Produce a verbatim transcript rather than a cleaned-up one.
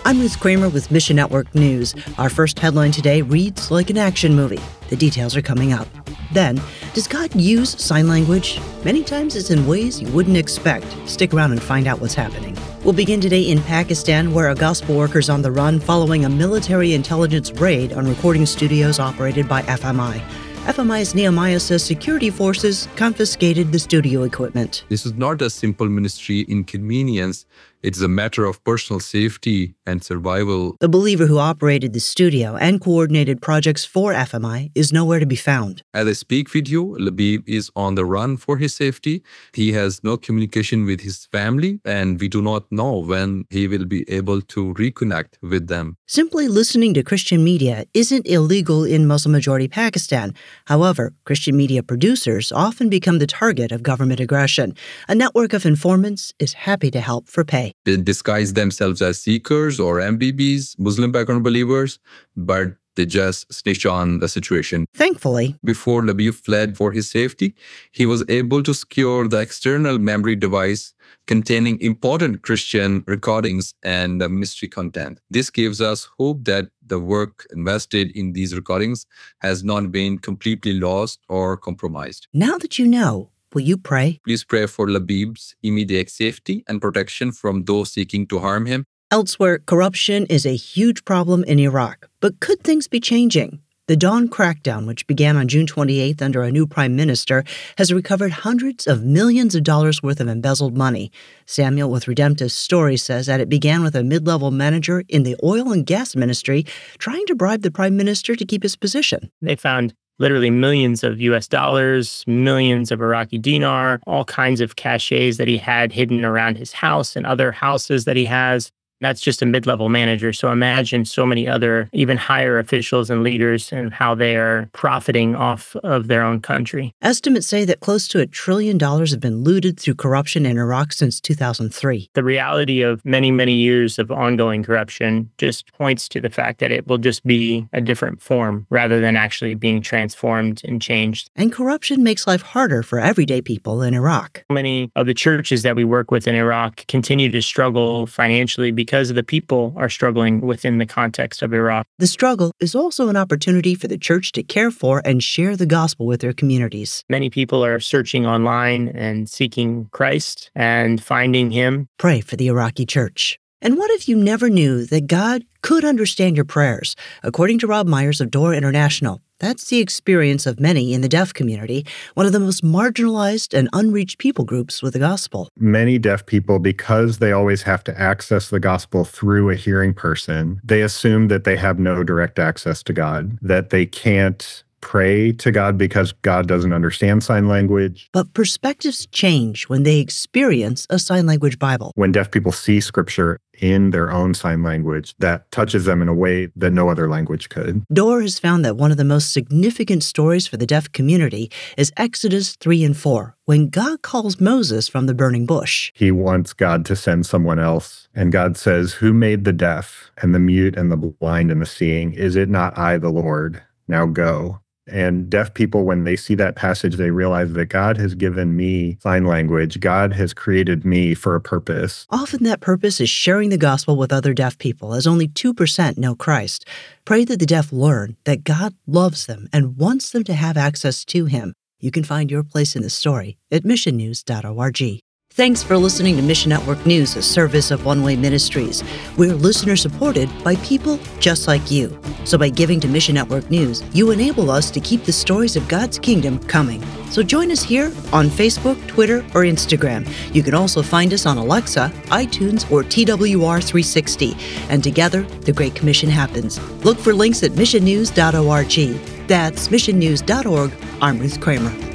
I'm Ruth Kramer with Mission Network News. Our first headline today reads like an action movie. The details are coming up. Then, does God use sign language? Many times it's in ways you wouldn't expect. Stick around and find out what's happening. We'll begin today in Pakistan, where a gospel worker's on the run following a military intelligence raid on recording studios operated by F M I. F M I's Nehemiah says security forces confiscated the studio equipment. This is not a simple ministry inconvenience. It's a matter of personal safety and survival. The believer who operated the studio and coordinated projects for F M I is nowhere to be found. As I speak with you, Labib is on the run for his safety. He has no communication with his family, and we do not know when he will be able to reconnect with them. Simply listening to Christian media isn't illegal in Muslim-majority Pakistan. However, Christian media producers often become the target of government aggression. A network of informants is happy to help for pay. They disguise themselves as seekers or M B Bs, Muslim background believers, but they just snitch on the situation. Thankfully, before Labib fled for his safety, he was able to secure the external memory device containing important Christian recordings and uh, mystery content. This gives us hope that the work invested in these recordings has not been completely lost or compromised. Now that you know, will you pray? Please pray for Labib's immediate safety and protection from those seeking to harm him. Elsewhere, corruption is a huge problem in Iraq. But could things be changing? The Dawn crackdown, which began on June twenty-eighth under a new prime minister, has recovered hundreds of millions of dollars worth of embezzled money. Samuel with Redemptive Story says that it began with a mid-level manager in the oil and gas ministry trying to bribe the prime minister to keep his position. They found literally millions of U S dollars, millions of Iraqi dinar, all kinds of caches that he had hidden around his house and other houses that he has. That's just a mid-level manager. So imagine so many other, even higher officials and leaders and how they are profiting off of their own country. Estimates say that close to a trillion dollars have been looted through corruption in Iraq since two thousand three. The reality of many, many years of ongoing corruption just points to the fact that it will just be a different form rather than actually being transformed and changed. And corruption makes life harder for everyday people in Iraq. Many of the churches that we work with in Iraq continue to struggle financially because because the people are struggling within the context of Iraq. The struggle is also an opportunity for the church to care for and share the gospel with their communities. Many people are searching online and seeking Christ and finding him. Pray for the Iraqi church. And what if you never knew that God could understand your prayers? According to Rob Myers of Door International, that's the experience of many in the deaf community, one of the most marginalized and unreached people groups with the gospel. Many deaf people, because they always have to access the gospel through a hearing person, they assume that they have no direct access to God, that they can't pray to God because God doesn't understand sign language. But perspectives change when they experience a sign language Bible. When deaf people see scripture in their own sign language, that touches them in a way that no other language could. Door has found that one of the most significant stories for the deaf community is Exodus three and four, when God calls Moses from the burning bush. He wants God to send someone else, and God says, "Who made the deaf and the mute and the blind and the seeing? Is it not I, the Lord? Now go." And deaf people, when they see that passage, they realize that God has given me sign language. God has created me for a purpose. Often that purpose is sharing the gospel with other deaf people, as only two percent know Christ. Pray that the deaf learn that God loves them and wants them to have access to him. You can find your place in the story at mission news dot org. Thanks for listening to Mission Network News, a service of One Way Ministries. We're listener-supported by people just like you. So by giving to Mission Network News, you enable us to keep the stories of God's kingdom coming. So join us here on Facebook, Twitter, or Instagram. You can also find us on Alexa, iTunes, or T W R three sixty. And together, the Great Commission happens. Look for links at mission news dot org. That's mission news dot org. I'm Ruth Kramer.